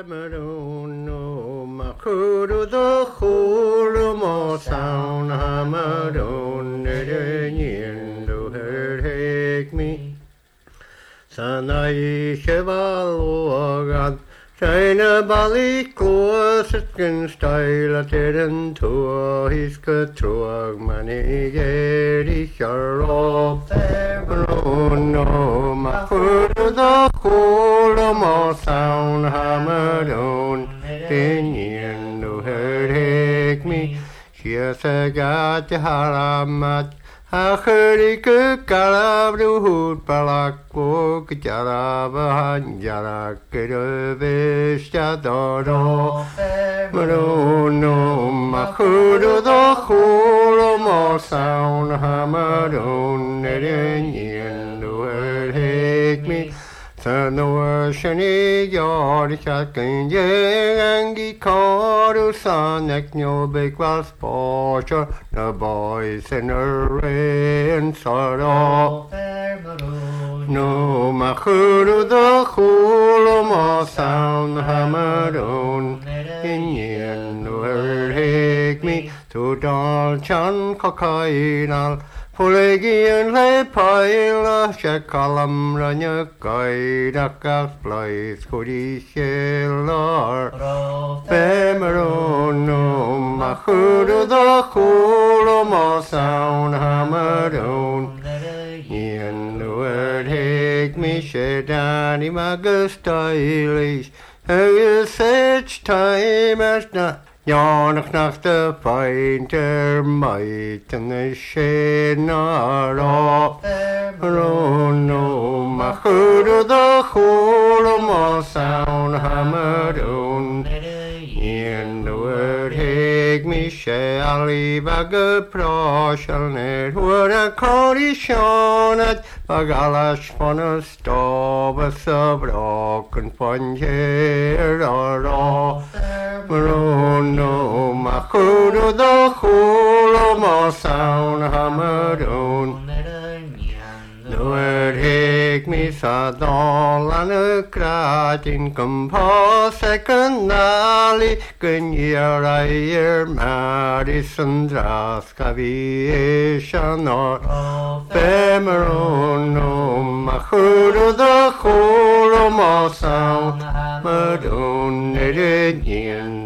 Maroon, Makuru the Hulu Mo Sound, Hamaroon, Yin to her take me. Sanai Cheval, China Bali, Corsican style, a tidden tour, his catrug, money, getty, sharrow, Maroon, Makuru the Hulu Mo Sound, Hamaroon. Yin to her take me. She's a got the haramat. I heard it could galab the hood palak book, jaraba, jarak, vishadoro. Maroon, Makudo, the whole more sound, Hamaroon, yin to her take me. Sanua shani yard shotgun yangi called son at no big was porcher the boys in the rain sorrow no makudu the cool sound hamaroon in yin will take me to Dalchan cocainal Pulagian lay pile, Shakalam Ranya Kaidaka flies, Kodi Shellar, Pemaroon, Mahudu the Cool sound, Hamaroon, Yen the word take me, Shedani Magus stylish, such time as not. Janach nach de painter might and the shenara Rono machudu the whole sound hamaroon in the word take me shall leave a good proshal net would a condition at Bagalash on a stove a broken puncher or Maroon, Makudu the whole sound hamaroon. The word take me sadol and a kratin compose second nally can year I hear Madison Draskaviation or Pemaroon, Makudu the whole sound Maroon,